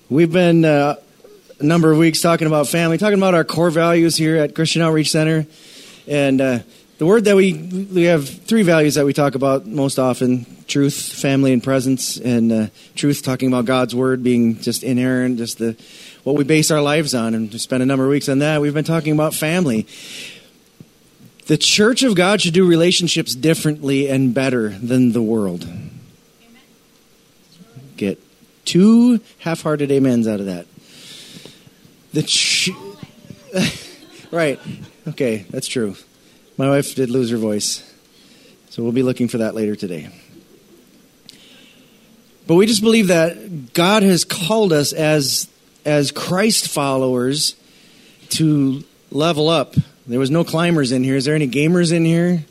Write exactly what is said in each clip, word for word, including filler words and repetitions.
We've been uh, a number of weeks talking about family, talking about our core values here at Christian Outreach Center. And uh, the word that we, we have three values that we talk about most often: truth, family, and presence. And uh, truth, talking about God's word being just inerrant, just the what we base our lives on. And we spent a number of weeks on that. We've been talking about family. The Church of God should do relationships differently and better than the world. Amen. Get two half-hearted amens out of that. The ch- Right. Okay, that's true. My wife did lose her voice. So we'll be looking for that later today. But we just believe that God has called us as, as Christ followers to level up. There was no climbers in here. Is there any gamers in here?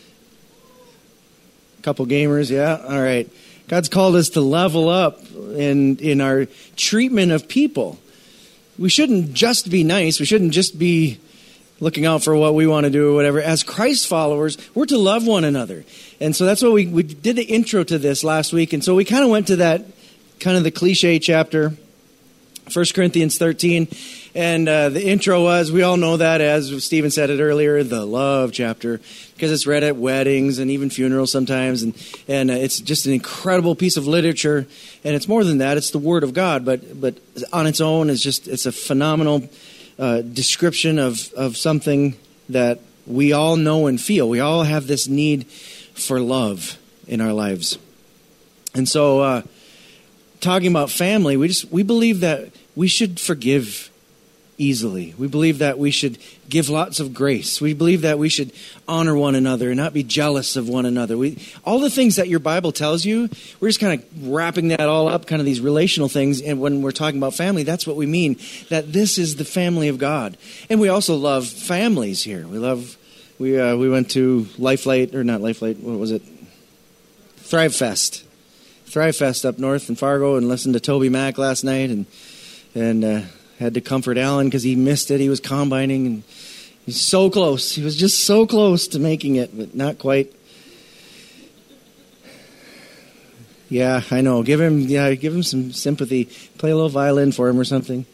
A couple gamers, yeah? All right. God's called us to level up in in our treatment of people. We shouldn't just be nice. We shouldn't just be looking out for what we want to do or whatever. As Christ followers, we're to love one another. And so that's what we, we did the intro to this last week. And so we kind of went to that, kind of the cliche chapter, First Corinthians thirteen. And uh, the intro was, we all know that, as Stephen said it earlier, the love chapter, because it's read at weddings and even funerals sometimes. And, and uh, it's just an incredible piece of literature. And it's more than that. It's the Word of God. But but on its own, it's just it's a phenomenal uh, description of, of something that we all know and feel. We all have this need for love in our lives. And so uh, talking about family, we just we believe that we should forgive easily. We believe that we should give lots of grace. We believe that we should honor one another and not be jealous of one another. We all the things that your Bible tells you, we're just kind of wrapping that all up, kind of these relational things. And when we're talking about family, that's what we mean, that this is the family of God. And we also love families here. We love, we uh, we went to Lifelight, or not Lifelight, what was it? Thrive Fest. Thrive Fest up north in Fargo, and listened to Toby Mac last night, and and uh, had to comfort Alan because he missed it. He was combining, and he's so close. He was just so close to making it, but not quite. Yeah, I know. Give him, yeah, give him some sympathy. Play a little violin for him or something.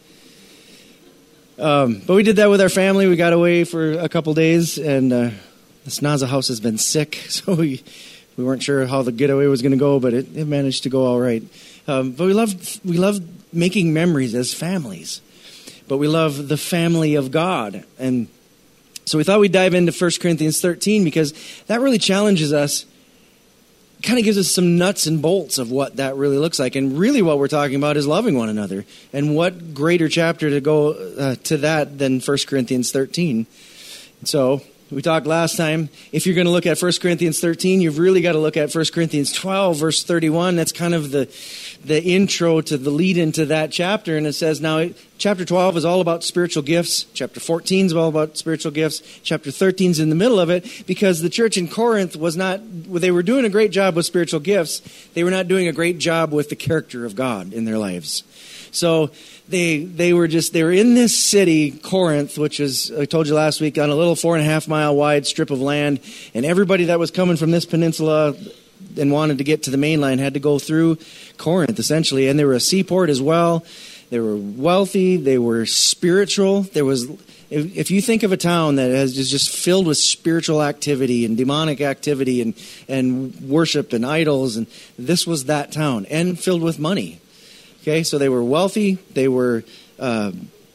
Um, but we did that with our family. We got away for a couple days, and uh, the Snaza house has been sick, so we we weren't sure how the getaway was going to go, but it, it managed to go all right. Um, but we love we love making memories as families. But we love the family of God. And so we thought we'd dive into First Corinthians thirteen, because that really challenges us, kind of gives us some nuts and bolts of what that really looks like. And really what we're talking about is loving one another. And what greater chapter to go uh, to that than First Corinthians thirteen. And so we talked last time, if you're going to look at First Corinthians thirteen, you've really got to look at First Corinthians twelve, verse thirty-one. That's kind of the the intro to the lead into that chapter. And it says, now, chapter twelve is all about spiritual gifts. Chapter fourteen is all about spiritual gifts. Chapter thirteen is in the middle of it, because the church in Corinth was not, they were doing a great job with spiritual gifts. They were not doing a great job with the character of God in their lives. So they they were just, they were in this city, Corinth, which is, I told you last week, on a little four and a half mile wide strip of land. And everybody that was coming from this peninsula and wanted to get to the mainland had to go through Corinth, essentially. And they were a seaport as well. They were wealthy. They were spiritual. There was, if, if you think of a town that has is just filled with spiritual activity and demonic activity and, and worship and idols, and this was that town, and filled with money. Okay, so they were wealthy. They were uh,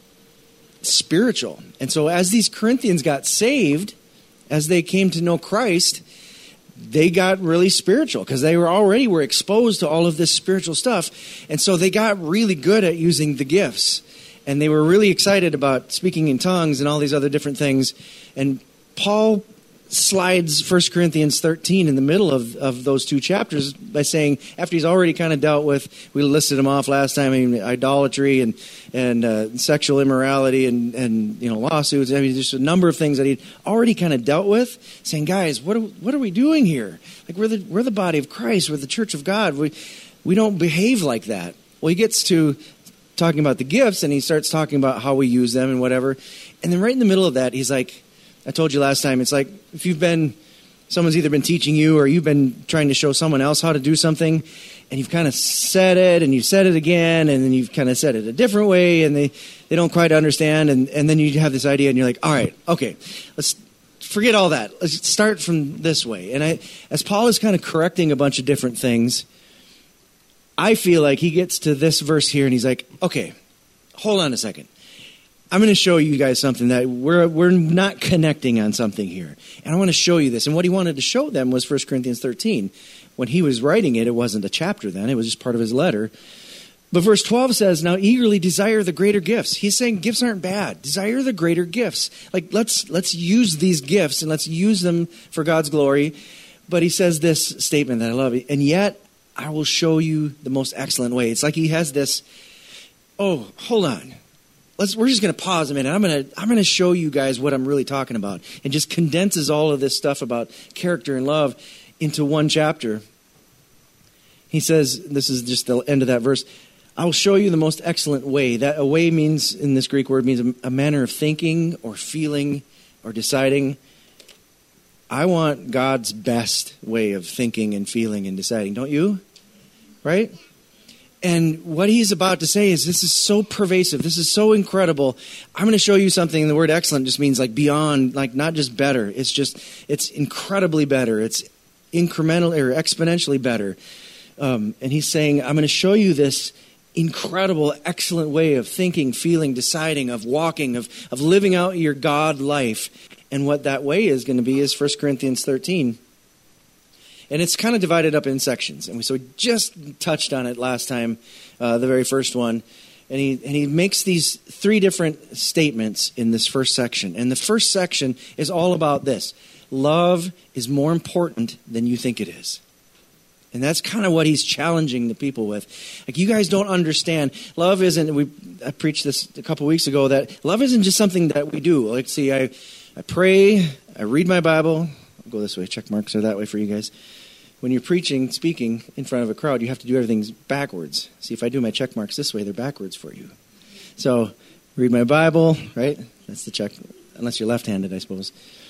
spiritual. And so as these Corinthians got saved, as they came to know Christ, they got really spiritual, because they were already were exposed to all of this spiritual stuff. And so they got really good at using the gifts. And they were really excited about speaking in tongues and all these other different things. And Paul slides First Corinthians thirteen in the middle of, of those two chapters by saying, after he's already kind of dealt with, we listed them off last time, I mean, idolatry and and uh, sexual immorality and, and you know lawsuits. I mean, there's a number of things that he'd already kind of dealt with, saying, guys, what are, what are we doing here? Like, we're the we're the body of Christ. We're the church of God. We we don't behave like that. Well, he gets to talking about the gifts, and he starts talking about how we use them and whatever. And then right in the middle of that, he's like, I told you last time, it's like if you've been, someone's either been teaching you or you've been trying to show someone else how to do something, and you've kind of said it, and you've said it again, and then you've kind of said it a different way, and they, they don't quite understand, and, and then you have this idea, and you're like, all right, okay, let's forget all that. Let's start from this way. And I, as Paul is kind of correcting a bunch of different things, I feel like he gets to this verse here, and he's like, okay, hold on a second. I'm going to show you guys something that we're we're not connecting on something here. And I want to show you this. And what he wanted to show them was First Corinthians thirteen. When he was writing it, it wasn't a chapter then. It was just part of his letter. But verse twelve says, now eagerly desire the greater gifts. He's saying gifts aren't bad. Desire the greater gifts. Like, let's let's use these gifts and let's use them for God's glory. But he says this statement that I love. And yet, I will show you the most excellent way. It's like he has this, oh, hold on. Let's, we're just going to pause a minute. I'm going to I'm going to show you guys what I'm really talking about. And just condenses all of this stuff about character and love into one chapter. He says, this is just the end of that verse, I will show you the most excellent way. That a way means, in this Greek word, means a, a manner of thinking or feeling or deciding. I want God's best way of thinking and feeling and deciding. Don't you? Right? And what he's about to say is, this is so pervasive. This is so incredible. I'm going to show you something. And the word excellent just means like beyond, like not just better. It's just, it's incredibly better. It's incrementally or exponentially better. Um, and he's saying, I'm going to show you this incredible, excellent way of thinking, feeling, deciding, of walking, of, of living out your God life. And what that way is going to be is First Corinthians thirteen. And it's kind of divided up in sections. And so we just touched on it last time, uh, the very first one. And he and he makes these three different statements in this first section. And the first section is all about this. Love is more important than you think it is. And that's kind of what he's challenging the people with. Like, you guys don't understand. Love isn't, we I preached this a couple weeks ago, that love isn't just something that we do. Like, see, I, I pray, I read my Bible. I'll go this way. Check marks are that way for you guys. When you're preaching, speaking in front of a crowd, you have to do everything backwards. See, if I do my check marks this way, they're backwards for you. So, read my Bible, right? That's the check, unless you're left-handed, I suppose.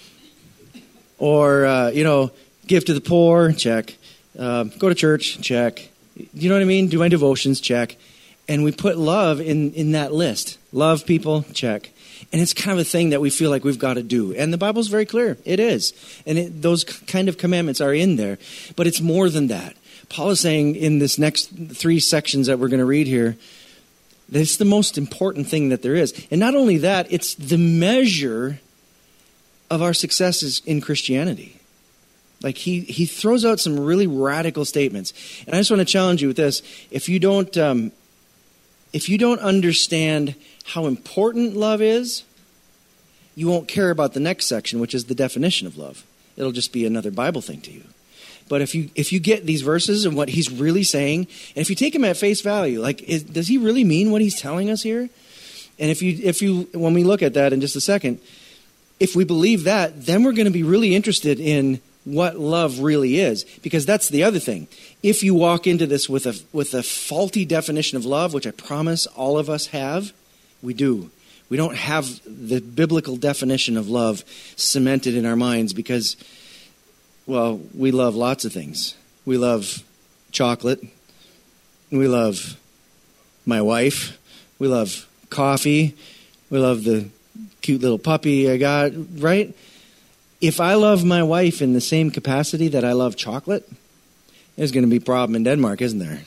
Or, uh, you know, give to the poor, check. Uh, go to church, check. You know what I mean? Do my devotions, check. And we put love in, in that list. Love people, check. And it's kind of a thing that we feel like we've got to do. And the Bible's very clear. It is. And it, those kind of commandments are in there. But it's more than that. Paul is saying in this next three sections that we're going to read here, that it's the most important thing that there is. And not only that, it's the measure of our successes in Christianity. Like, he, he throws out some really radical statements. And I just want to challenge you with this. If you don't, um, if you don't understand how important love is, you won't care about the next section, which is the definition of love. It'll just be another Bible thing to you. But if you if you get these verses and what he's really saying, and if you take him at face value, like, is, does he really mean what he's telling us here? And if you if you when we look at that in just a second, if we believe that, then we're going to be really interested in what love really is, because that's the other thing. If you walk into this with a with a faulty definition of love, which I promise all of us have, we do. We don't have the biblical definition of love cemented in our minds because, well, we love lots of things. We love chocolate. We love my wife. We love coffee. We love the cute little puppy I got, right? If I love my wife in the same capacity that I love chocolate, there's going to be a problem in Denmark, isn't there?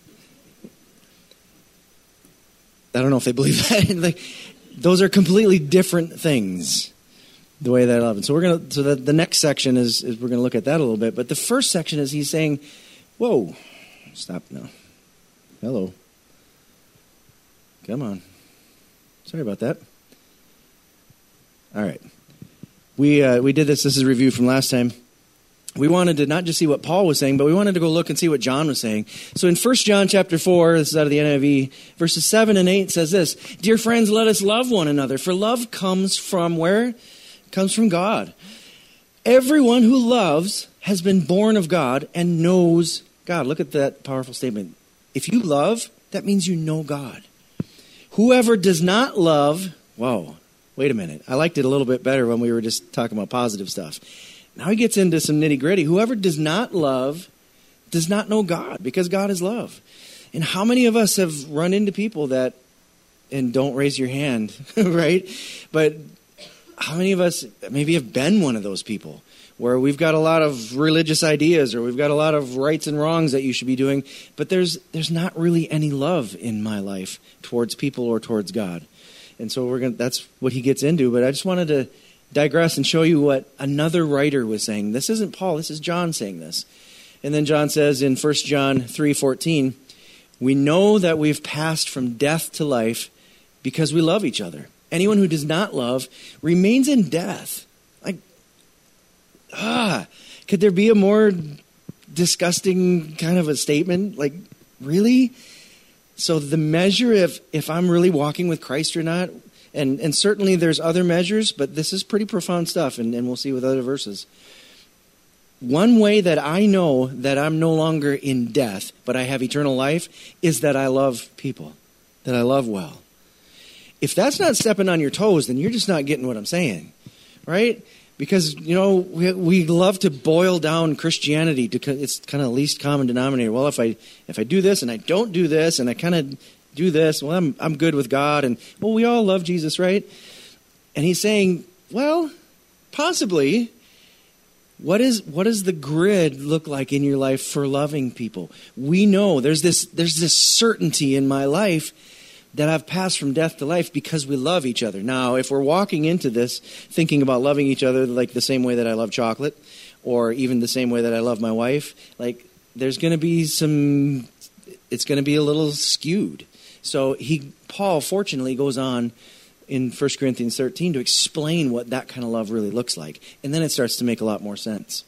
I don't know if they believe that. Like, those are completely different things, the way that I love it. So we're going to. So the, the next section is, is we're going to look at that a little bit. But the first section is he's saying, "Whoa, stop now. Hello, come on. Sorry about that. All right." We uh, we did this. This is a review from last time. We wanted to not just see what Paul was saying, but we wanted to go look and see what John was saying. So in First John chapter four, this is out of the N I V, verses seven and eight says this: "Dear friends, let us love one another, for love comes from where? It comes from God. Everyone who loves has been born of God and knows God." Look at that powerful statement. If you love, that means you know God. Whoever does not love, whoa. Wait a minute. I liked it a little bit better when we were just talking about positive stuff. Now he gets into some nitty-gritty. Whoever does not love does not know God, because God is love. And how many of us have run into people that, and don't raise your hand, right? But how many of us maybe have been one of those people where we've got a lot of religious ideas, or we've got a lot of rights and wrongs that you should be doing, but there's there's not really any love in my life towards people or towards God. And so we're gonna that's what he gets into. But I just wanted to digress and show you what another writer was saying. This isn't Paul, this is John saying this. And then John says in First John three fourteen, we know that we've passed from death to life because we love each other. Anyone who does not love remains in death. Like, ah, could there be a more disgusting kind of a statement? Like, really? So the measure of if I'm really walking with Christ or not, and, and certainly there's other measures, but this is pretty profound stuff, and, and we'll see with other verses. One way that I know that I'm no longer in death, but I have eternal life, is that I love people, that I love well. If that's not stepping on your toes, then you're just not getting what I'm saying, right? Because, you know, we, we love to boil down Christianity to it's kind of least common denominator. Well, if I if I do this and I don't do this and I kind of do this, well, I'm I'm good with God. And, well, we all love Jesus, right? And he's saying, well, possibly. What is what does the grid look like in your life for loving people? We know there's this there's this certainty in my life that I've passed from death to life because we love each other. Now, if we're walking into this thinking about loving each other like the same way that I love chocolate, or even the same way that I love my wife, like there's going to be some, it's going to be a little skewed. So he, Paul, fortunately, goes on in First Corinthians thirteen to explain what that kind of love really looks like. And then it starts to make a lot more sense.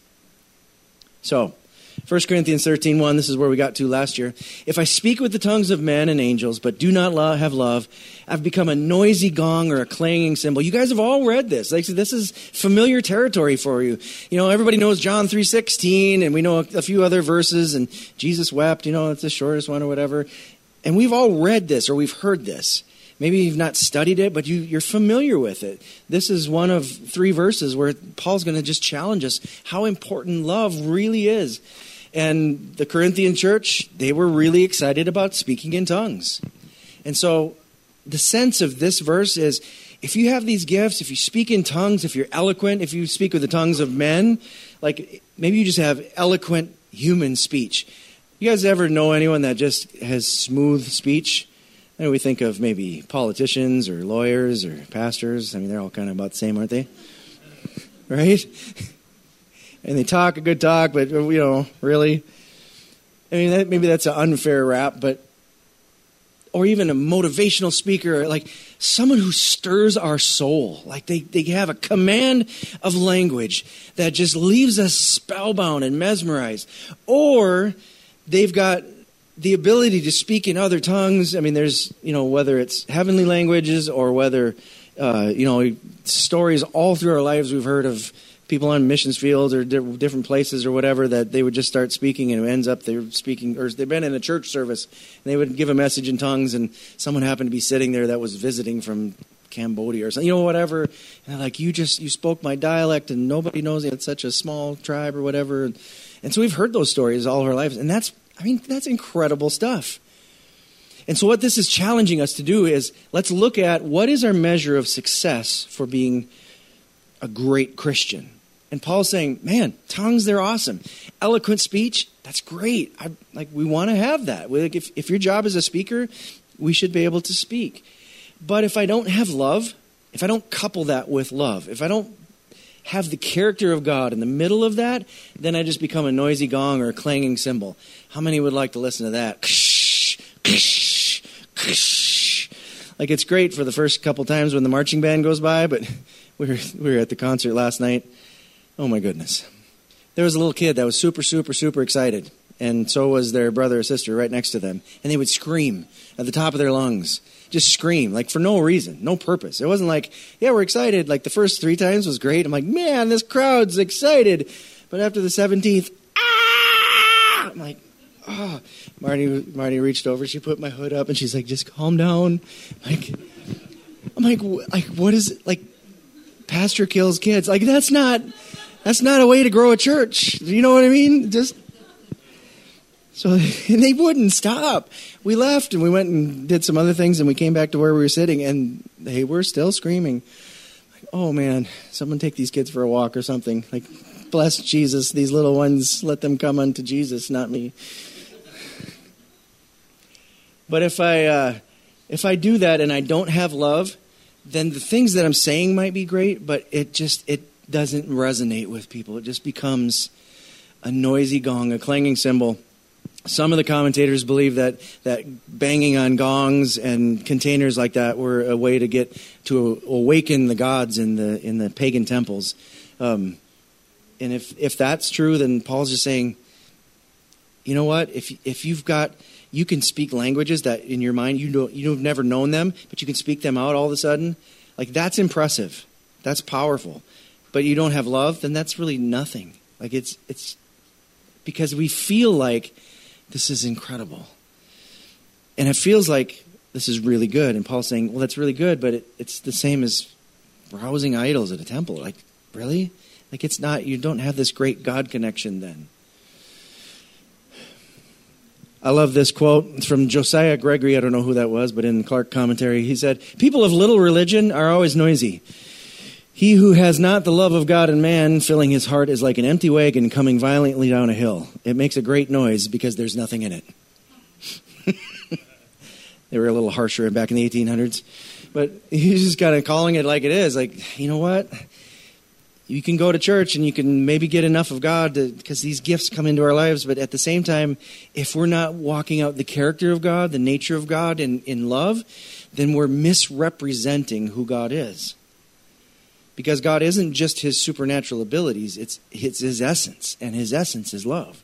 So, First Corinthians thirteen one, this is where we got to last year. If I speak with the tongues of men and angels, but do not love, have love, I've become a noisy gong or a clanging cymbal. You guys have all read this. Like, this is familiar territory for you. You know, everybody knows John three sixteen, and we know a, a few other verses, and Jesus wept, you know, it's the shortest one or whatever. And we've all read this, or we've heard this. Maybe you've not studied it, but you, you're familiar with it. This is one of three verses where Paul's going to just challenge us how important love really is. And the Corinthian church, they were really excited about speaking in tongues. And so the sense of this verse is, if you have these gifts, if you speak in tongues, if you're eloquent, if you speak with the tongues of men, like maybe you just have eloquent human speech. You guys ever know anyone that just has smooth speech? I know we think of maybe politicians or lawyers or pastors. I mean, they're all kind of about the same, aren't they? Right? And they talk a good talk, but, you know, really? I mean, that, maybe that's an unfair rap, but, or even a motivational speaker, like someone who stirs our soul. Like they, they have a command of language that just leaves us spellbound and mesmerized. Or they've got the ability to speak in other tongues. I mean, there's, you know, whether it's heavenly languages or whether, uh, you know, stories all through our lives we've heard of people on missions fields or di- different places or whatever that they would just start speaking, and it ends up they're speaking, or they've been in a church service and they would give a message in tongues, and someone happened to be sitting there that was visiting from Cambodia or something, you know, whatever. And they're like, you just, you spoke my dialect and nobody knows it's such a small tribe or whatever. And, and so we've heard those stories all our lives, and that's, I mean, that's incredible stuff. And so what this is challenging us to do is, let's look at what is our measure of success for being a great Christian. And Paul's saying, man, tongues, they're awesome. Eloquent speech, that's great. I, like, we want to have that. We, like, if, if your job is a speaker, we should be able to speak. But if I don't have love, if I don't couple that with love, if I don't have the character of God in the middle of that, then I just become a noisy gong or a clanging cymbal. How many would like to listen to that? Like, it's great for the first couple times when the marching band goes by, but we were, we were at the concert last night. Oh my goodness. There was a little kid that was super, super, super excited. And so was their brother or sister right next to them. And they would scream at the top of their lungs. Just scream, like for no reason, no purpose. It wasn't like, yeah, we're excited. Like the first three times was great. I'm like, man, this crowd's excited. But after the seventeenth, ah! I'm like, oh. Marty, Marty reached over. She put my hood up and she's like, just calm down. Like, I'm like, like, what is it? Like, pastor kills kids. Like, that's not, that's not a way to grow a church. You know what I mean? Just, So and they wouldn't stop. We left and we went and did some other things and we came back to where we were sitting and they were still screaming. Like, oh man, someone take these kids for a walk or something. Like, bless Jesus, these little ones, let them come unto Jesus, not me. But if I uh, if I do that and I don't have love, then the things that I'm saying might be great, but it just it doesn't resonate with people. It just becomes a noisy gong, a clanging cymbal. Some of the commentators believe that, that banging on gongs and containers like that were a way to get to awaken the gods in the in the pagan temples. Um, and if if that's true, then Paul's just saying, you know what? If if you've got you can speak languages that in your mind you know you've never known them, but you can speak them out all of a sudden. Like, that's impressive. That's powerful. But you don't have love, then that's really nothing. Like, it's it's because we feel like this is incredible. And it feels like this is really good. And Paul's saying, well, that's really good, but it, it's the same as rousing idols at a temple. Like, really? Like, it's not, you don't have this great God connection then. I love this quote. It's from Josiah Gregory. I don't know who that was, but in Clark commentary, he said, people of little religion are always noisy. He who has not the love of God and man filling his heart is like an empty wagon coming violently down a hill. It makes a great noise because there's nothing in it. They were a little harsher back in the eighteen hundreds. But he's just kind of calling it like it is. Like, you know what? You can go to church and you can maybe get enough of God because these gifts come into our lives. But at the same time, if we're not walking out the character of God, the nature of God in, in love, then we're misrepresenting who God is. Because God isn't just his supernatural abilities, it's, it's his essence, and his essence is love.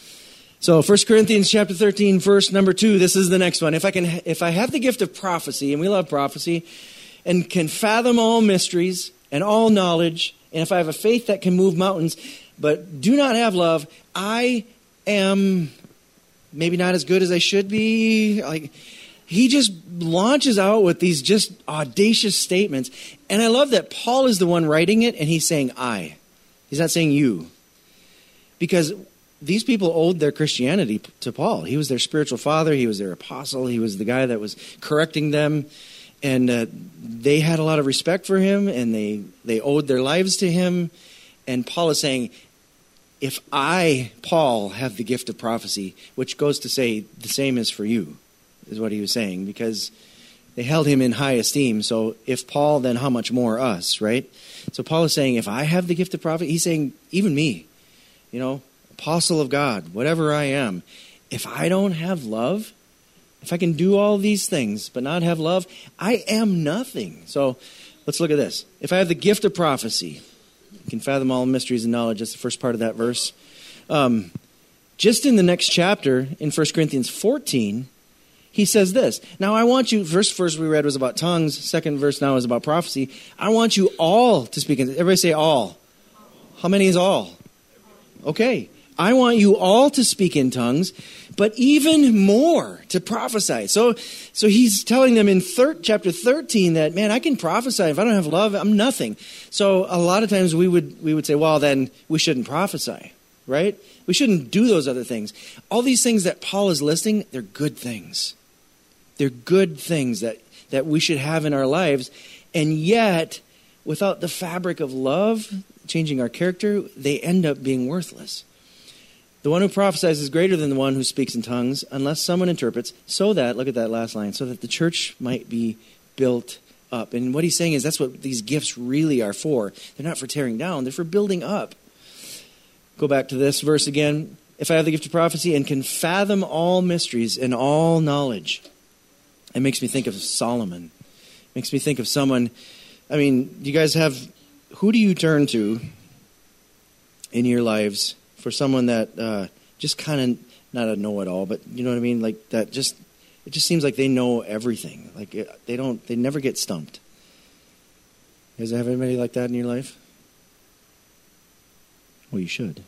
So First Corinthians chapter thirteen, verse number two, this is the next one. If I can, if I have the gift of prophecy, and we love prophecy, and can fathom all mysteries and all knowledge, and if I have a faith that can move mountains, but do not have love, I am maybe not as good as I should be. Like, he just launches out with these just audacious statements. And I love that Paul is the one writing it, and he's saying I. He's not saying you. Because these people owed their Christianity to Paul. He was their spiritual father. He was their apostle. He was the guy that was correcting them. And uh, they had a lot of respect for him, and they, they owed their lives to him. And Paul is saying, if I, Paul, have the gift of prophecy, which goes to say the same is for you, is what he was saying, because they held him in high esteem. So if Paul, then how much more us, right? So Paul is saying, if I have the gift of prophecy, he's saying, even me, you know, apostle of God, whatever I am, if I don't have love, if I can do all these things but not have love, I am nothing. So let's look at this. If I have the gift of prophecy, you can fathom all mysteries and knowledge. That's the first part of that verse. Um, just in the next chapter, in First Corinthians fourteen, he says this. Now I want you, first verse we read was about tongues. Second verse now is about prophecy. I want you all to speak in, everybody say all. How many is all? Okay. I want you all to speak in tongues, but even more to prophesy. So, so he's telling them in thir- chapter thirteen that, man, I can prophesy. If I don't have love, I'm nothing. So a lot of times we would, we would say, well, then we shouldn't prophesy, right? We shouldn't do those other things. All these things that Paul is listing, they're good things. They're good things that, that we should have in our lives. And yet, without the fabric of love, changing our character, they end up being worthless. The one who prophesies is greater than the one who speaks in tongues, unless someone interprets, so that, look at that last line, so that the church might be built up. And what he's saying is that's what these gifts really are for. They're not for tearing down, they're for building up. Go back to this verse again. If I have the gift of prophecy and can fathom all mysteries and all knowledge. It makes me think of Solomon. It makes me think of someone, I mean, you guys have, who do you turn to in your lives for someone that uh, just kind of, not a know-it-all, but you know what I mean? Like that just, it just seems like they know everything. Like they don't, they never get stumped. You guys have anybody like that in your life? Well, you should.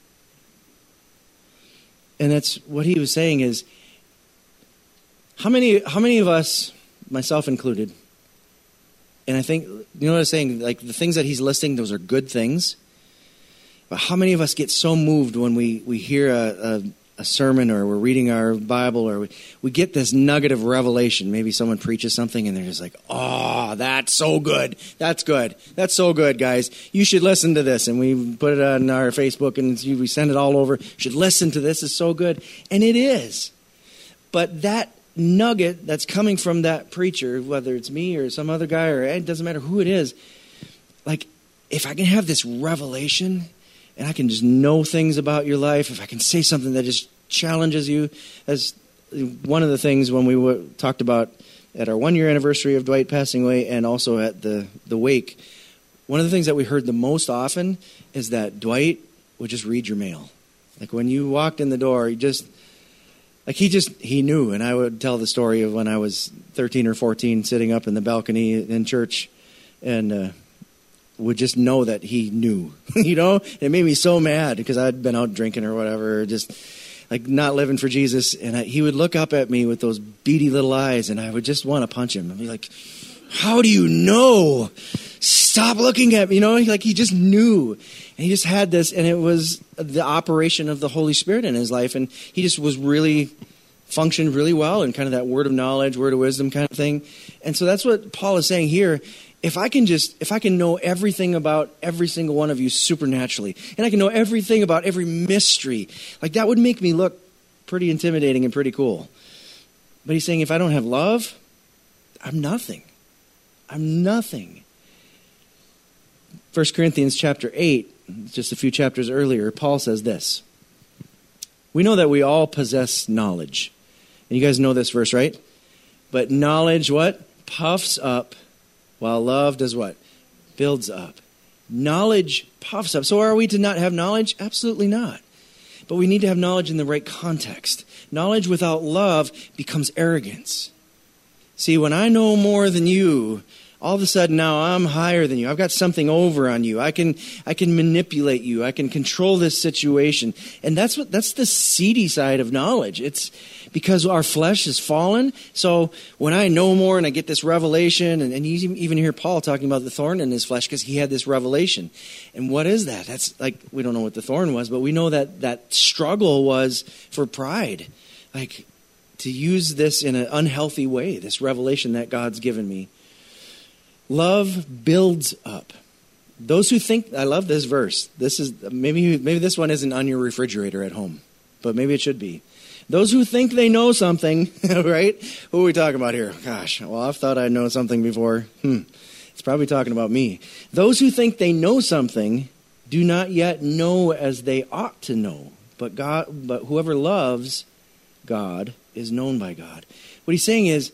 And that's what he was saying is, how many how many of us, myself included, and I think, you know what I'm saying, like the things that he's listing, those are good things. But how many of us get so moved when we, we hear a, a, a sermon or we're reading our Bible or we, we get this nugget of revelation. Maybe someone preaches something and they're just like, oh, that's so good. That's good. That's so good, guys. You should listen to this. And we put it on our Facebook and we send it all over. You should listen to this. It's so good. And it is. But that nugget that's coming from that preacher, whether it's me or some other guy or it doesn't matter who it is, like if I can have this revelation and I can just know things about your life, if I can say something that just challenges you, as one of the things when we w- talked about at our one-year anniversary of Dwight passing away and also at the, the wake, one of the things that we heard the most often is that Dwight would just read your mail. Like when you walked in the door, he just, like he just, he knew. And I would tell the story of when I was thirteen or fourteen sitting up in the balcony in church and uh, would just know that he knew, you know. It made me so mad because I'd been out drinking or whatever, just like not living for Jesus. And I, he would look up at me with those beady little eyes, and I would just want to punch him. I'd be like, "How do you know? Stop looking at me!" You know, like he just knew, and he just had this, and it was the operation of the Holy Spirit in his life, and he just was really functioned really well in kind of that word of knowledge, word of wisdom kind of thing. And so that's what Paul is saying here. If I can just, if I can know everything about every single one of you supernaturally, and I can know everything about every mystery, like that would make me look pretty intimidating and pretty cool. But he's saying if I don't have love, I'm nothing. I'm nothing. First Corinthians chapter eight, just a few chapters earlier, Paul says this. We know that we all possess knowledge. And you guys know this verse, right? But knowledge, what? Puffs up. While love does what? Builds up. Knowledge puffs up. So are we to not have knowledge? Absolutely not. But we need to have knowledge in the right context. Knowledge without love becomes arrogance. See, when I know more than you, all of a sudden now I'm higher than you. I've got something over on you. I can I can manipulate you. I can control this situation. And that's what that's the seedy side of knowledge. It's because our flesh is fallen. So when I know more and I get this revelation, and, and you even hear Paul talking about the thorn in his flesh because he had this revelation. And what is that? That's like, we don't know what the thorn was, but we know that that struggle was for pride. Like to use this in an unhealthy way, this revelation that God's given me. Love builds up. Those who think, I love this verse. This is maybe maybe this one isn't on your refrigerator at home, but maybe it should be. Those who think they know something, right? Who are we talking about here? Gosh, well, I've thought I know something before. Hmm. It's probably talking about me. Those who think they know something do not yet know as they ought to know. But God, but whoever loves God is known by God. What he's saying is,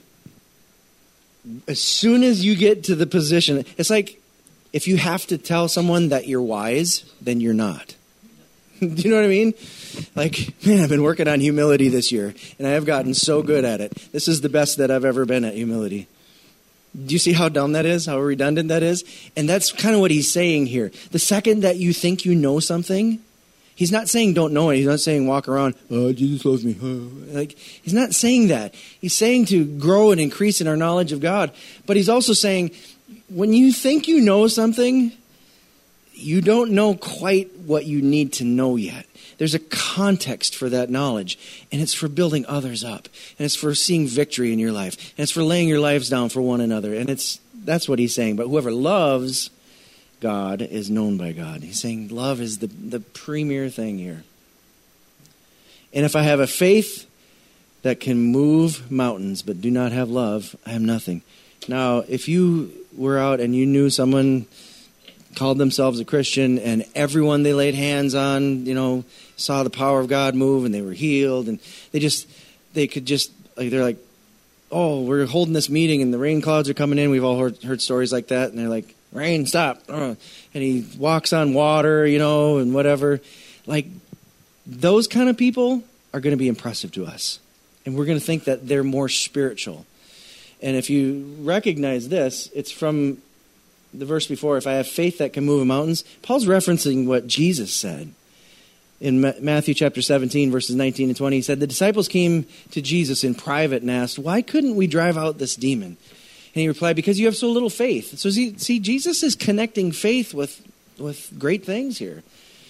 as soon as you get to the position, it's like if you have to tell someone that you're wise, then you're not. Do you know what I mean? Like, man, I've been working on humility this year, and I have gotten so good at it. This is the best that I've ever been at humility. Do you see how dumb that is? How redundant that is? And that's kind of what he's saying here. The second that you think you know something, he's not saying don't know it. He's not saying walk around, oh, Jesus loves me. Oh. Like, he's not saying that. He's saying to grow and increase in our knowledge of God. But he's also saying, when you think you know something, you don't know quite what you need to know yet. There's a context for that knowledge, and it's for building others up, and it's for seeing victory in your life, and it's for laying your lives down for one another. And it's that's what he's saying. But whoever loves God is known by God. He's saying love is the, the premier thing here. And if I have a faith that can move mountains but do not have love, I am nothing. Now, if you were out and you knew someone called themselves a Christian and everyone they laid hands on, you know, saw the power of God move and they were healed and they just, they could just, like, they're like, oh, we're holding this meeting and the rain clouds are coming in. We've all heard, heard stories like that. And they're like, rain, stop. And he walks on water, you know, and whatever. Like, those kind of people are going to be impressive to us. And we're going to think that they're more spiritual. And if you recognize this, it's from the verse before, if I have faith that can move mountains. Paul's referencing what Jesus said. In Matthew chapter seventeen, verses nineteen and twenty, he said, the disciples came to Jesus in private and asked, why couldn't we drive out this demon? And he replied, because you have so little faith. So see, see Jesus is connecting faith with, with great things here.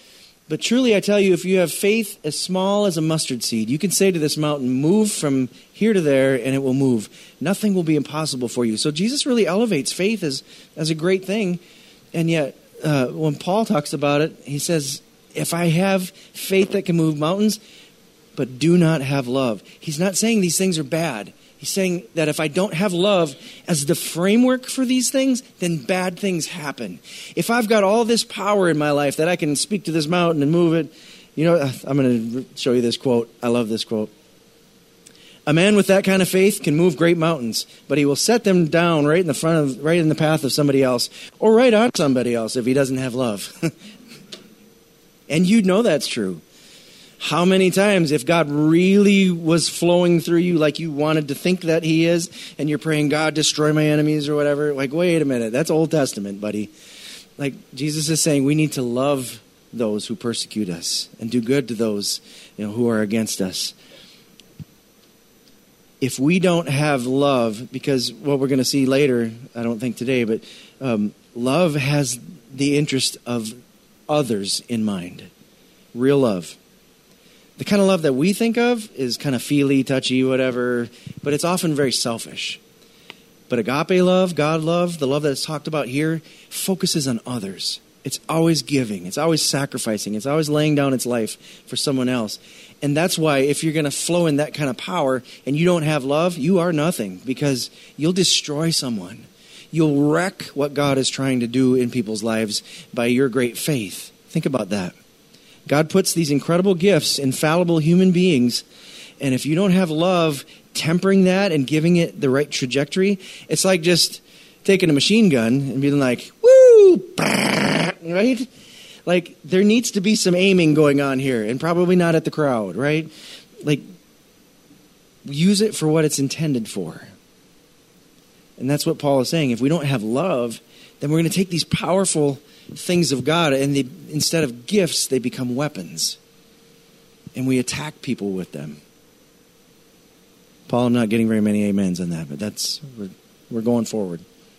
But truly, I tell you, if you have faith as small as a mustard seed, you can say to this mountain, move from here to there, and it will move. Nothing will be impossible for you. So Jesus really elevates faith as, as a great thing. And yet, uh, when Paul talks about it, he says, if I have faith that can move mountains, but do not have love. He's not saying these things are bad. He's saying that if I don't have love as the framework for these things, then bad things happen. If I've got all this power in my life that I can speak to this mountain and move it, you know, I'm going to show you this quote. I love this quote. A man with that kind of faith can move great mountains, but he will set them down right in the front of, right in the path of somebody else, or right on somebody else if he doesn't have love. And you know that's true. How many times, if God really was flowing through you like you wanted to think that he is, and you're praying, God, destroy my enemies or whatever, like, wait a minute, that's Old Testament, buddy. Like, Jesus is saying we need to love those who persecute us and do good to those, you know, who are against us. If we don't have love, because what we're going to see later, I don't think today, but um, love has the interest of others in mind. Real love. The kind of love that we think of is kind of feely, touchy, whatever, but it's often very selfish. But agape love, God love, the love that's talked about here, focuses on others. It's always giving. It's always sacrificing. It's always laying down its life for someone else. And that's why if you're going to flow in that kind of power and you don't have love, you are nothing, because you'll destroy someone. You'll wreck what God is trying to do in people's lives by your great faith. Think about that. God puts these incredible gifts in fallible human beings, and if you don't have love tempering that and giving it the right trajectory, it's like just taking a machine gun and being like, woo, right? Like, there needs to be some aiming going on here, and probably not at the crowd, right? Like, use it for what it's intended for. And that's what Paul is saying. If we don't have love, then we're going to take these powerful things of God, and they, instead of gifts, they become weapons. And we attack people with them. Paul, I'm not getting very many amens on that, but that's, we're, we're going forward.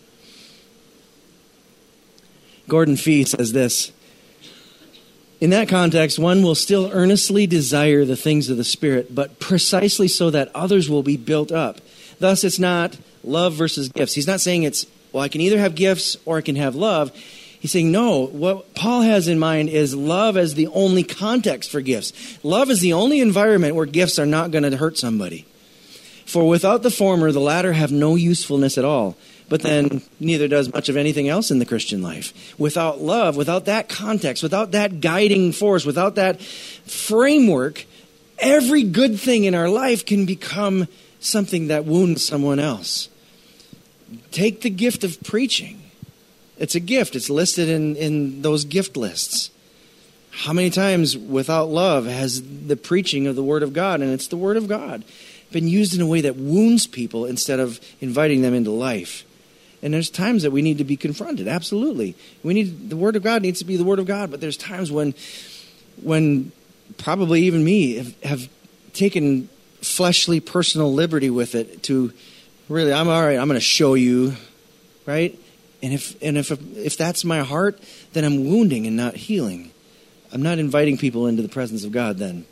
Gordon Fee says this: in that context, one will still earnestly desire the things of the Spirit, but precisely so that others will be built up. Thus, it's not love versus gifts. He's not saying it's, well, I can either have gifts or I can have love. He's saying, no, what Paul has in mind is love as the only context for gifts. Love is the only environment where gifts are not going to hurt somebody. For without the former, the latter have no usefulness at all. But then neither does much of anything else in the Christian life. Without love, without that context, without that guiding force, without that framework, every good thing in our life can become something that wounds someone else. Take the gift of preaching. It's a gift. It's listed in, in those gift lists. How many times without love has the preaching of the Word of God, and it's the Word of God, been used in a way that wounds people instead of inviting them into life? And there's times that we need to be confronted. Absolutely. We need, the Word of God needs to be the Word of God, but there's times when, when probably even me have, have taken fleshly personal liberty with it to really, I'm all right, I'm going to show you, right? And if and if if that's my heart, then I'm wounding and not healing. I'm not inviting people into the presence of God then.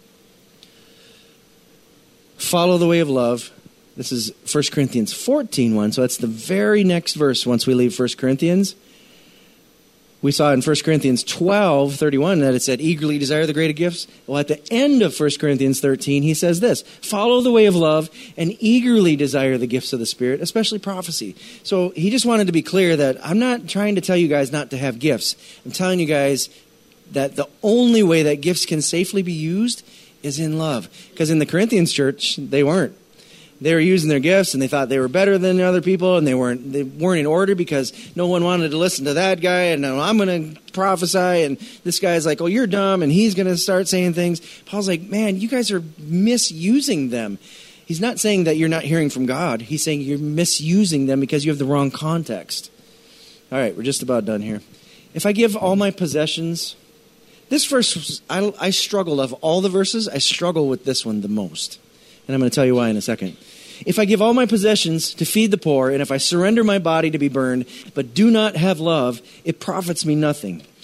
Follow the way of love. This is First Corinthians fourteen one, so that's the very next verse once we leave First Corinthians. We saw in First Corinthians twelve thirty-one that it said, eagerly desire the greater gifts. Well, at the end of First Corinthians thirteen, he says this: follow the way of love and eagerly desire the gifts of the Spirit, especially prophecy. So he just wanted to be clear that I'm not trying to tell you guys not to have gifts. I'm telling you guys that the only way that gifts can safely be used is in love. Because in the Corinthians church, they weren't. They were using their gifts, and they thought they were better than other people, and they weren't they weren't in order because no one wanted to listen to that guy, and now I'm going to prophesy, and this guy's like, oh, you're dumb, and he's going to start saying things. Paul's like, man, you guys are misusing them. He's not saying that you're not hearing from God. He's saying you're misusing them because you have the wrong context. All right, we're just about done here. If I give all my possessions, this verse, I, I struggled, of all the verses, I struggle with this one the most. And I'm going to tell you why in a second. If I give all my possessions to feed the poor, and if I surrender my body to be burned, but do not have love, it profits me nothing.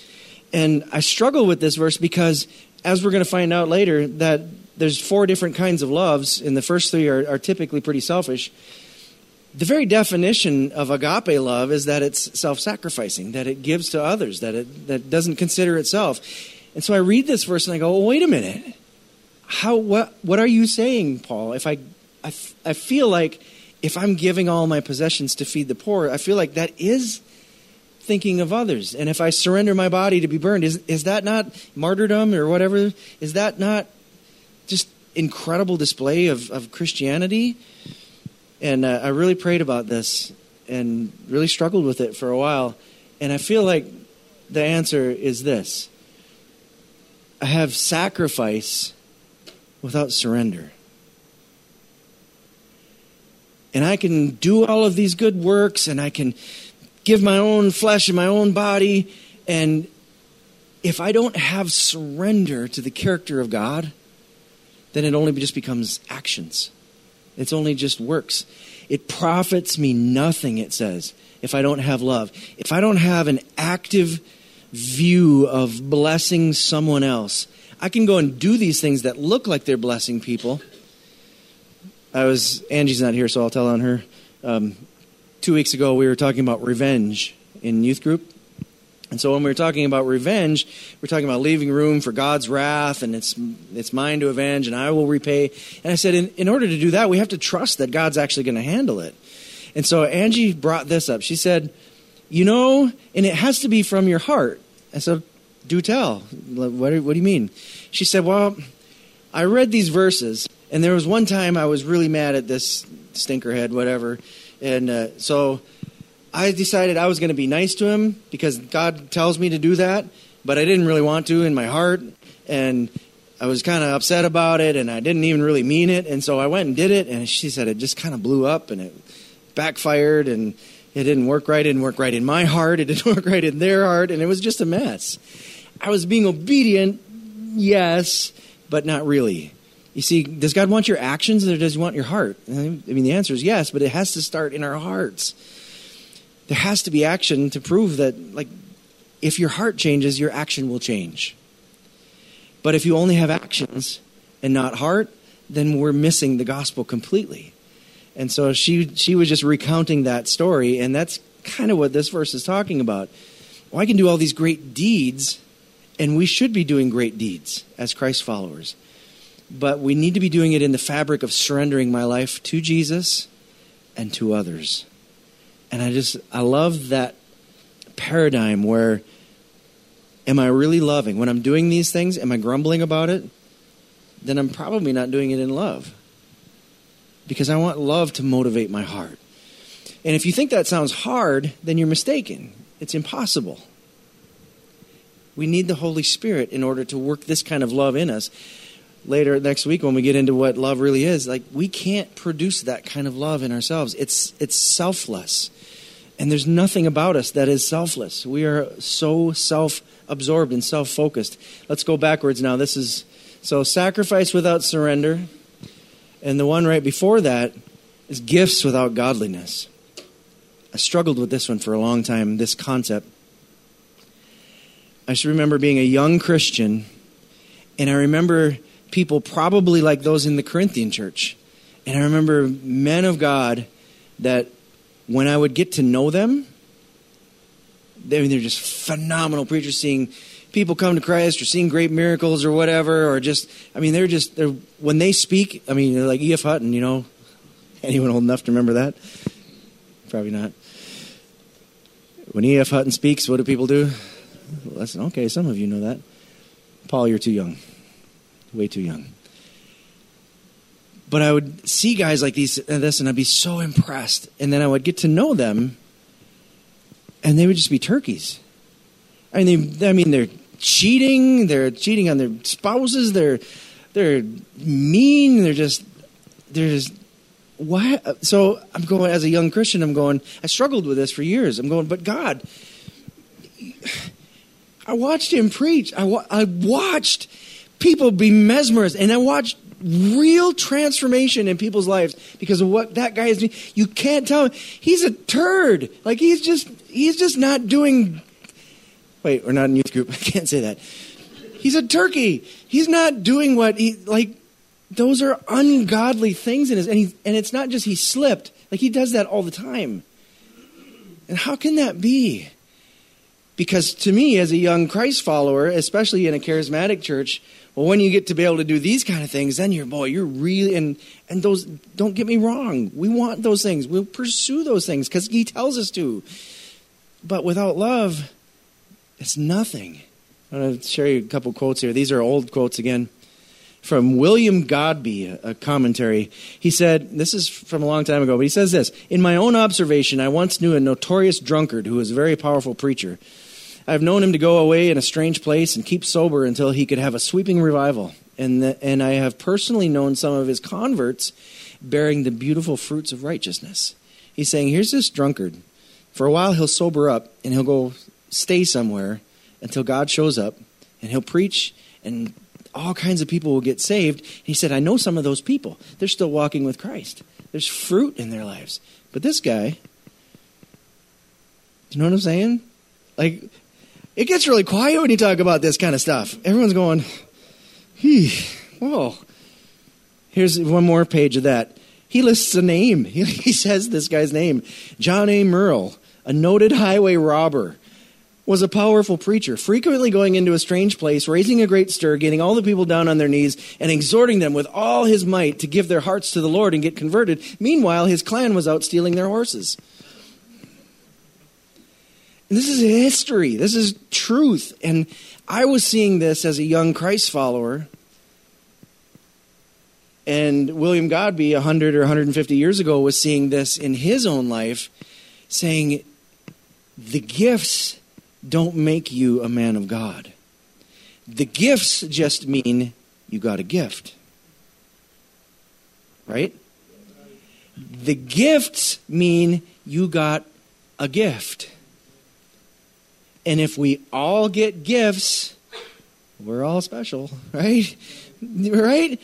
And I struggle with this verse because, as we're going to find out later, that there's four different kinds of loves, and the first three are, are typically pretty selfish. The very definition of agape love is that it's self-sacrificing, that it gives to others, that it that doesn't consider itself. And so I read this verse and I go, oh, wait a minute. How what what are you saying, Paul? If I, I, I feel like if I'm giving all my possessions to feed the poor, I feel like that is thinking of others. And if I surrender my body to be burned, is is that not martyrdom or whatever? Is that not just incredible display of, of Christianity? And uh, I really prayed about this and really struggled with it for a while. And I feel like the answer is this. I have sacrifice without surrender. And I can do all of these good works, and I can give my own flesh and my own body. And if I don't have surrender to the character of God, then it only just becomes actions. It's only just works. It profits me nothing, it says, if I don't have love. If I don't have an active view of blessing someone else, I can go and do these things that look like they're blessing people. I was, Angie's not here, so I'll tell on her. Um, two weeks ago, we were talking about revenge in youth group. And so when we were talking about revenge, we're talking about leaving room for God's wrath, and it's it's mine to avenge, and I will repay. And I said, in, in order to do that, we have to trust that God's actually going to handle it. And so Angie brought this up. She said, you know, and it has to be from your heart. I said, do tell. What do, what do you mean? She said, well, I read these verses, and there was one time I was really mad at this stinkerhead, whatever. And uh, so I decided I was going to be nice to him because God tells me to do that, but I didn't really want to in my heart, and I was kind of upset about it, and I didn't even really mean it, and so I went and did it, and she said it just kind of blew up, and it backfired, and it didn't work right. It didn't work right in my heart. It didn't work right in their heart, and it was just a mess. I was being obedient, yes, but not really. You see, does God want your actions, or does he want your heart? I mean, the answer is yes, but it has to start in our hearts. There has to be action to prove that, like, if your heart changes, your action will change. But if you only have actions and not heart, then we're missing the gospel completely. And so she she was just recounting that story, and that's kind of what this verse is talking about. Well, I can do all these great deeds, and we should be doing great deeds as Christ followers. But we need to be doing it in the fabric of surrendering my life to Jesus and to others. And I just, I love that paradigm where, am I really loving? When I'm doing these things, am I grumbling about it? Then I'm probably not doing it in love. Because I want love to motivate my heart. And if you think that sounds hard, then you're mistaken. It's impossible. We need the Holy Spirit in order to work this kind of love in us. Later next week when we get into what love really is, like, we can't produce that kind of love in ourselves. It's it's selfless. And there's nothing about us that is selfless. We are so self-absorbed and self-focused. Let's go backwards now. This is, so sacrifice without surrender. And the one right before that is gifts without godliness. I struggled with this one for a long time, this concept. I just remember being a young Christian, and I remember people probably like those in the Corinthian church. And I remember men of God that when I would get to know them, they, I mean, they're just phenomenal preachers, seeing people come to Christ or seeing great miracles or whatever, or just, I mean, they're just, they're, when they speak, I mean, they're like E F Hutton, you know. Anyone old enough to remember that? Probably not. When E F Hutton speaks, what do people do? Listen, okay, some of you know that. Paul, you're too young. Way too young. But I would see guys like these and this, and I'd be so impressed. And then I would get to know them, and they would just be turkeys. I mean, they, I mean, they're cheating. They're cheating on their spouses. They're they're mean. They're just they're just why? So I'm going as a young Christian. I'm going. I struggled with this for years. I'm going, but God, I watched him preach. I wa- I watched people be mesmerized, and I watched real transformation in people's lives because of what that guy is doing. You can't tell him. He's a turd. Like, he's just he's just not doing Wait, we're not in youth group. I can't say that. He's a turkey. He's not doing what he, like, those are ungodly things in his, and he, and it's not just he slipped. Like, he does that all the time. And how can that be? Because to me, as a young Christ follower, especially in a charismatic church, well, when you get to be able to do these kind of things, then you're, boy, you're really, and and those, don't get me wrong, we want those things. We'll pursue those things because he tells us to. But without love, it's nothing. I'm going to share you a couple quotes here. These are old quotes again. From William Godby, a commentary. He said, this is from a long time ago, but he says this: in my own observation, I once knew a notorious drunkard who was a very powerful preacher. I've known him to go away in a strange place and keep sober until he could have a sweeping revival. And the, and I have personally known some of his converts bearing the beautiful fruits of righteousness. He's saying, here's this drunkard. For a while he'll sober up and he'll go stay somewhere until God shows up, and he'll preach, and all kinds of people will get saved. He said, I know some of those people. They're still walking with Christ. There's fruit in their lives. But this guy, do you know what I'm saying? Like, it gets really quiet when you talk about this kind of stuff. Everyone's going, Hee, whoa. Here's one more page of that. He lists a name. He, he says this guy's name. John A. Merle, a noted highway robber, was a powerful preacher, frequently going into a strange place, raising a great stir, getting all the people down on their knees, and exhorting them with all his might to give their hearts to the Lord and get converted. Meanwhile, his clan was out stealing their horses. And this is history. This is truth. And I was seeing this as a young Christ follower. And William Godby, one hundred or one hundred fifty years ago, was seeing this in his own life, saying, the gifts don't make you a man of God. The gifts just mean you got a gift. Right? The gifts mean you got a gift. And if we all get gifts, we're all special, right? Right?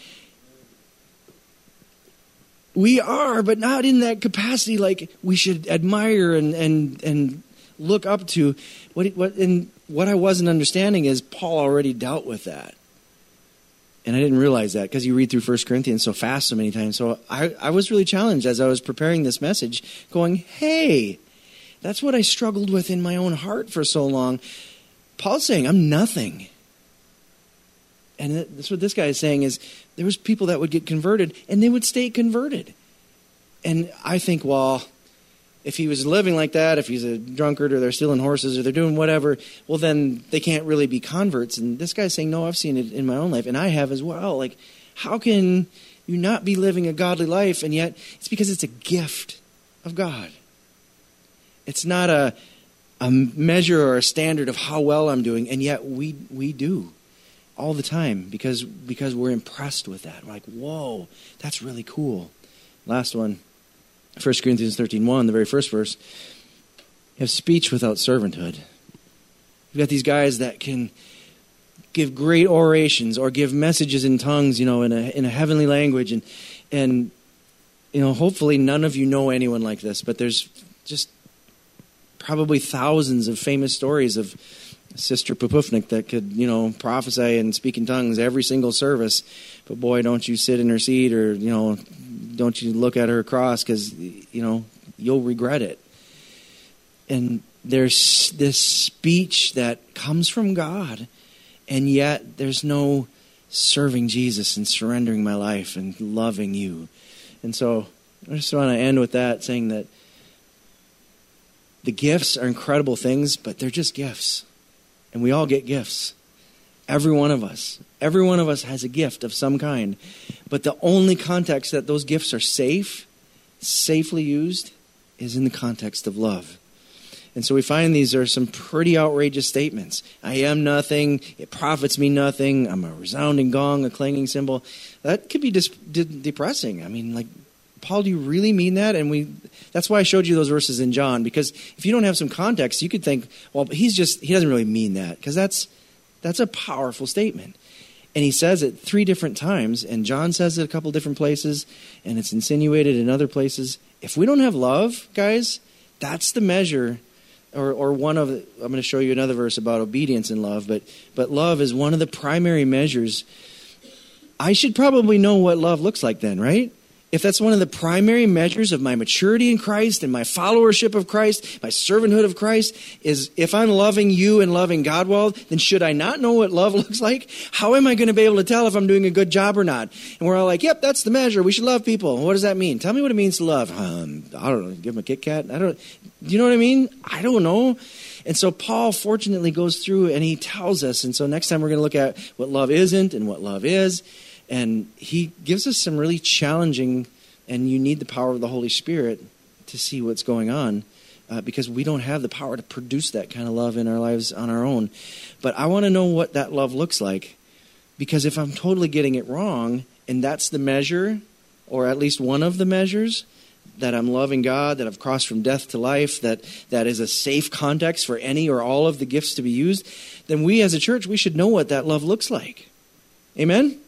We are, but not in that capacity like we should admire and and, and look up to. What what and what I wasn't understanding is Paul already dealt with that. And I didn't realize that because you read through First Corinthians so fast so many times. So I, I was really challenged as I was preparing this message, going, hey, that's what I struggled with in my own heart for so long. Paul's saying, I'm nothing. And that's what this guy is saying is there was people that would get converted and they would stay converted. And I think, well, if he was living like that, if he's a drunkard or they're stealing horses or they're doing whatever, well, then they can't really be converts. And this guy's saying, no, I've seen it in my own life and I have as well. Like, how can you not be living a godly life? And yet it's because it's a gift of God. It's not a, a measure or a standard of how well I'm doing, and yet we we do all the time because because we're impressed with that. We're like, whoa, that's really cool. Last one, First Corinthians thirteen one, the very first verse. You have speech without servanthood. You've got these guys that can give great orations or give messages in tongues, you know, in a in a heavenly language, and and you know, hopefully none of you know anyone like this, but there's just probably thousands of famous stories of Sister Pupufnik that could, you know, prophesy and speak in tongues every single service. But boy, don't you sit in her seat or, you know, don't you look at her cross because, you know, you'll regret it. And there's this speech that comes from God, and yet there's no serving Jesus and surrendering my life and loving you. And so I just want to end with that, saying that the gifts are incredible things, but they're just gifts. And we all get gifts. Every one of us. Every one of us has a gift of some kind. But the only context that those gifts are safe, safely used, is in the context of love. And so we find these are some pretty outrageous statements. I am nothing. It profits me nothing. I'm a resounding gong, a clanging cymbal. That could be dis- de- depressing. I mean, like, Paul, do you really mean that? And we that's why I showed you those verses in John, because if you don't have some context, you could think, well, he's just, he doesn't really mean that, because that's that's a powerful statement. And he says it three different times, and John says it a couple different places, and it's insinuated in other places. If we don't have love, guys, that's the measure or, or one of, I'm going to show you another verse about obedience and love, but, but love is one of the primary measures. I should probably know what love looks like then, right? If that's one of the primary measures of my maturity in Christ and my followership of Christ, my servanthood of Christ, is if I'm loving you and loving God well, then should I not know what love looks like? How am I going to be able to tell if I'm doing a good job or not? And we're all like, yep, that's the measure. We should love people. What does that mean? Tell me what it means to love. Um, I don't know. Give them a Kit Kat? I don't. Do you know what I mean? I don't know. And so Paul fortunately goes through and he tells us. And so next time we're going to look at what love isn't and what love is. And he gives us some really challenging, and you need the power of the Holy Spirit to see what's going on, uh, because we don't have the power to produce that kind of love in our lives on our own. But I want to know what that love looks like, because if I'm totally getting it wrong, and that's the measure, or at least one of the measures, that I'm loving God, that I've crossed from death to life, that that is a safe context for any or all of the gifts to be used, then we as a church, we should know what that love looks like. Amen?